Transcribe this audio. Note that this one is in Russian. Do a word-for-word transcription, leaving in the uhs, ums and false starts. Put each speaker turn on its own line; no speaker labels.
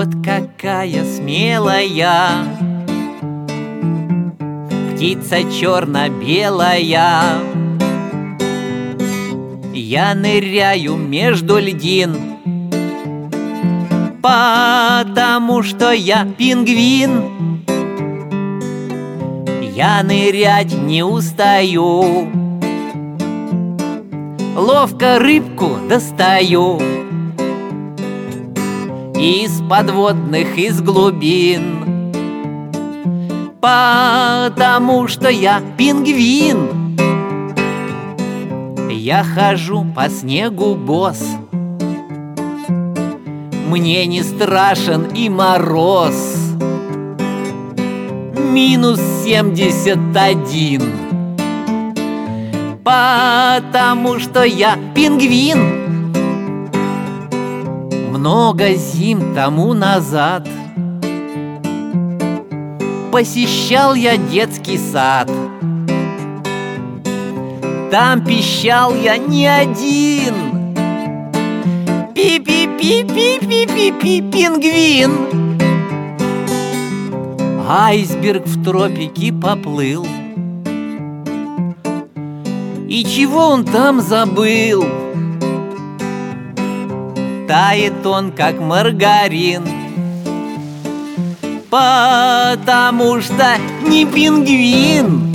Вот какая смелая птица черно-белая. Я ныряю между льдин, потому что я пингвин. Я нырять не устаю, ловко рыбку достаю из подводных, из глубин, потому что я пингвин. Я хожу по снегу босс, мне не страшен и мороз. Минус семьдесят один, потому что я пингвин. Много зим тому назад посещал я детский сад. Там пищал я не один. Пи-пи-пи-пи-пи-пи-пи, пингвин. Айсберг в тропике поплыл, и чего он там забыл? Тает он, как маргарин, потому что не пингвин.